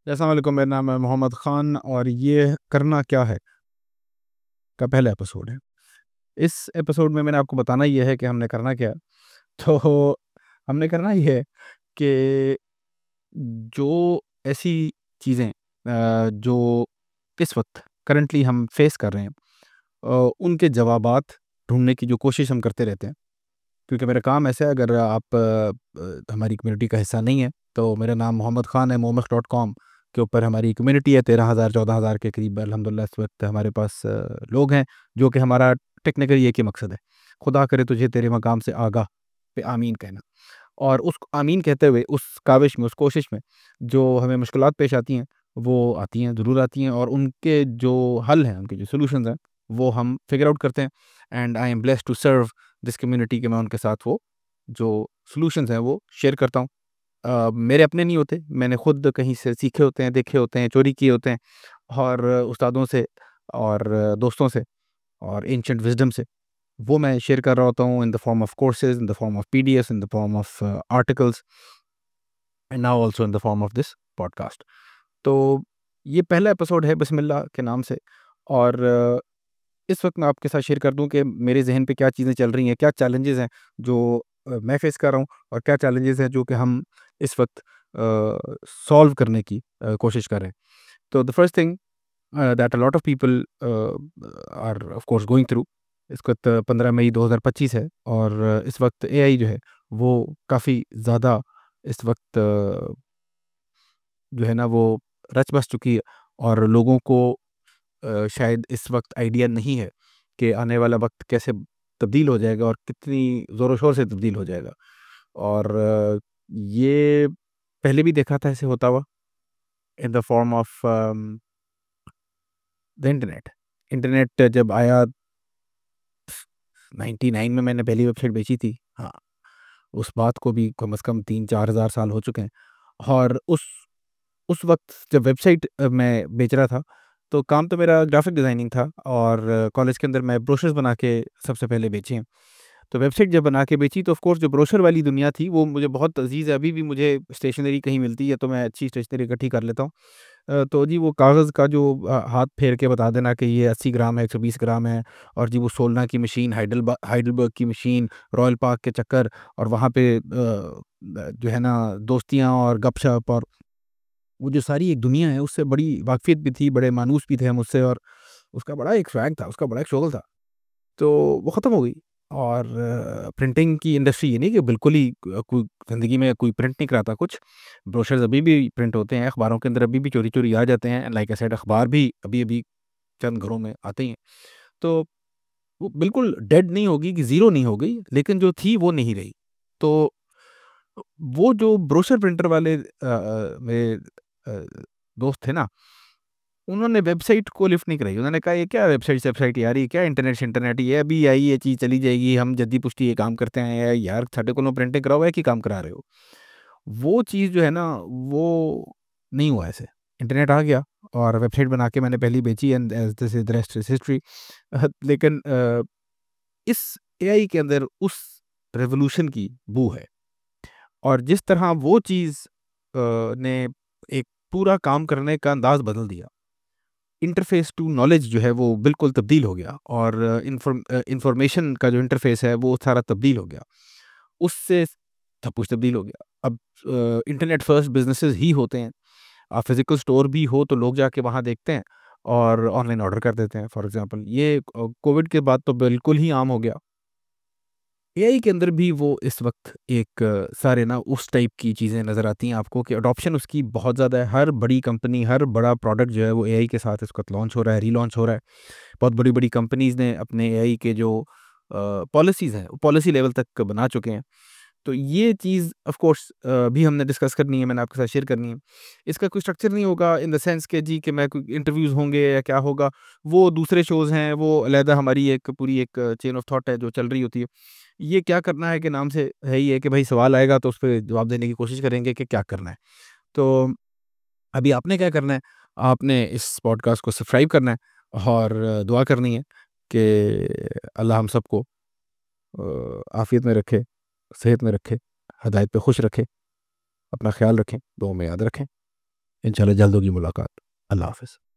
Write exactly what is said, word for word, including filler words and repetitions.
अस्सलाम वालेकुम, मेरा नाम है मोहम्मद ख़ान और ये करना क्या है का पहला एपिसोड है। इस एपिसोड में मैंने आपको बताना ये है कि हमने करना क्या है। तो हमने करना ये है कि जो ऐसी चीज़ें अ, जो इस वक्त करंटली हम फेस कर रहे हैं, अ, उनके जवाबात ढूँढने की जो कोशिश हम करते रहते हैं। क्योंकि मेरा काम ऐसा है, अगर आप अ, अ, हमारी कम्युनिटी का हिस्सा नहीं है, तो मेरा नाम मोहम्मद ख़ान है। मोमस डॉट कॉम के ऊपर हमारी कम्युनिटी है, तेरह हज़ार चौदह हज़ार के करीब अल्हम्दुलिल्लाह इस वक्त हमारे पास अ, लोग हैं, जो कि हमारा टेक्निकली एक ही मकसद है, खुदा करे तुझे तेरे मकाम से आगाह पे आमीन कहना। और उस आमीन कहते हुए उस काविश में, उस कोशिश में जो हमें मुश्किलात पेश आती हैं, वो आती हैं, ज़रूर आती हैं, और उनके जो हल हैं, उनके जो सॉल्यूशंस हैं, वो हम फिगर आउट करते हैं। And I am blessed to serve this community, के मैं उनके साथ वो जो सॉल्यूशंस हैं वो शेयर करता हूँ। अ, मेरे अपने नहीं होते, मैंने खुद कहीं से सीखे होते हैं, देखे होते हैं, चोरी किए होते हैं, और उस्तादों से और दोस्तों से और एंशिएंट विज़डम से वो मैं शेयर कर रहा होता हूँ, in the form of courses, in the form of PDFs, in the form of articles, and now also in the form of this podcast. तो ये पहला एपिसोड है बिस्मिल्लाह के नाम से। और अ, इस वक्त मैं आपके साथ शेयर कर दूं कि मेरे ज़हन पे क्या चीज़ें चल रही हैं, क्या चैलेंजेस हैं जो अ, मैं फेस कर रहा हूँ, और क्या चैलेंजेस हैं जो कि हम इस वक्त सॉल्व करने की अ, कोशिश कर रहे हैं। तो the first thing that a lot of people are of course going through, इस वक्त पंद्रह मई दो हज़ार पच्चीस है, और अ, इस वक्त एआई जो है वो काफ़ी ज़्यादा इस वक्त अ, जो है ना वो रच बस चुकी है, और लोगों को अ, शायद इस वक्त आइडिया नहीं है कि आने वाला वक्त कैसे तब्दील हो जाएगा और कितनी ज़ोरों शोर से तब्दील हो जाएगा। और अ, ये पहले भी देखा था ऐसे होता हुआ, in the form of the internet. Internet जब आया निन्यानवे में, मैंने पहली वेबसाइट बेची थी। हाँ, उस बात को भी कम से कम तीन चार हज़ार साल हो चुके हैं। और उस उस वक़्त जब वेबसाइट अ, मैं बेच रहा था, तो काम तो मेरा ग्राफ़िक डिज़ाइनिंग था, और कॉलेज के अंदर मैं ब्रोशर्स बना के सबसे पहले बेचे हैं। तो वेबसाइट जब बना के बेची, तो ऑफ़ कोर्स जो ब्रोशर वाली दुनिया थी वो मुझे बहुत अज़ीज़ है। अभी भी मुझे स्टेशनरी कहीं मिलती है तो मैं अच्छी स्टेशनरी इकट्ठी कर लेता हूँ। अ, तो जी वो कागज़ का जो अ, हाथ फेर के बता देना कि ये अस्सी ग्राम है, एक सौ बीस ग्राम है, और जी वो सोलना की मशीन, हाइडलबा हाइडेलबर्ग की मशीन, रॉयल पार्क के चक्कर, और वहाँ पे अ, जो है ना दोस्तियाँ और गपशप, और वो जो सारी एक दुनिया है उससे बड़ी वाक़फ़ियत भी थी, बड़े मानूस भी थे हम उससे, और उसका बड़ा एक स्वैग था, उसका बड़ा एक शोगल था। तो वो ख़त्म हो गई। और प्रिंटिंग की इंडस्ट्री ये नहीं कि बिल्कुल ही अ, कोई ज़िंदगी में कोई प्रिंट नहीं कराता कुछ। ब्रोशर्स अभी भी प्रिंट होते हैं, अखबारों के अंदर अभी भी चोरी-चोरी आ जाते हैं। लाइक आई सेड, अखबार भी अभी-अभी चंद घरों में आते ही हैं। तो वो बिल्कुल डेड नहीं होगी कि ज़ीरो नहीं हो गई, लेकिन जो थी वो नहीं रही। तो वो जो ब्रोशर प्रिंटर वाले अ अ, मेरे अ, दोस्त थे ना, उन्होंने वेबसाइट को लिफ्ट नहीं कराई। उन्होंने कहा, "ये क्या वेबसाइट-सेबसाइट यार, ये क्या इंटरनेट-शिंटरनेट, ये अभी आई ये चीज़ चली जाएगी, हम जद्दी-पुश्ती ये काम करते हैं या यार साडे कोलों प्रिंटिंग कराओ, है की काम करा रहे हो?" वो चीज़ जो है ना, वो नहीं हुआ ऐसे। इंटरनेट आ गया और वेबसाइट बना के मैंने पहली बेची, and as this is the rest is history. Uh, लेकिन अ, इस एआई के अंदर उस रिवॉल्यूशन की बू है, और जिस तरह वो चीज़ अ, ने एक पूरा काम करने का अंदाज़ बदल दिया। इंटरफ़ेस टू नॉलेज जो है वो बिल्कुल तब्दील हो गया, और इन्फॉर्म अ, इन्फॉर्मेशन का जो इंटरफ़ेस है वो सारा तब्दील हो गया। उससे सब कुछ तब्दील हो गया। अब अ, इंटरनेट फर्स्ट बिज़नेसेस ही होते हैं। अ, फ़िज़िकल स्टोर भी हो तो लोग जाके वहाँ देखते हैं और ऑनलाइन ऑर्डर कर देते हैं। फॉर एग्ज़ाम्पल ये अ, कोविड के बाद तो बिल्कुल ही आम हो गया। एआई के अंदर भी वो इस वक़्त एक अ, सारे ना उस टाइप की चीज़ें नज़र आती हैं आपको कि अडॉप्शन उसकी बहुत ज़्यादा है। हर बड़ी कंपनी, हर बड़ा प्रोडक्ट जो है वो एआई के साथ इस वक़्त लॉन्च हो रहा है, रीलॉन्च हो रहा है। बहुत बड़ी-बड़ी कंपनीज़ ने अपने एआई के जो अ, पॉलिसीज़ हैं, वो पॉलिसी लेवल तक बना चुके हैं। तो ये चीज़ ऑफ़ कोर्स अ, अभी हमने डिस्कस करनी है, मैंने आपके साथ शेयर करनी है। इसका कोई स्ट्रक्चर नहीं होगा इन द सेंस कि जी कि मैं कोई इंटरव्यूज़ होंगे या क्या होगा, वो दूसरे शोज़ हैं, वो अलहदा हमारी एक पूरी एक चेन ऑफ थॉट है जो चल रही होती है। ये क्या करना है के नाम से है ही है कि भाई सवाल आएगा तो उस पे जवाब देने की कोशिश करेंगे कि क्या करना है। तो अभी आपने क्या करना है, आपने इस पॉडकास्ट को सब्सक्राइब करना है और दुआ करनी है कि अल्लाह हम सबको अ, आफ़ियत में रखे, सेहत में रखे, हिदायत पे खुश रखे, अपना ख़्याल रखें, दुआ में याद रखें। इंशाल्लाह जल्द होगी मुलाकात। अल्लाह हाफ़िज़।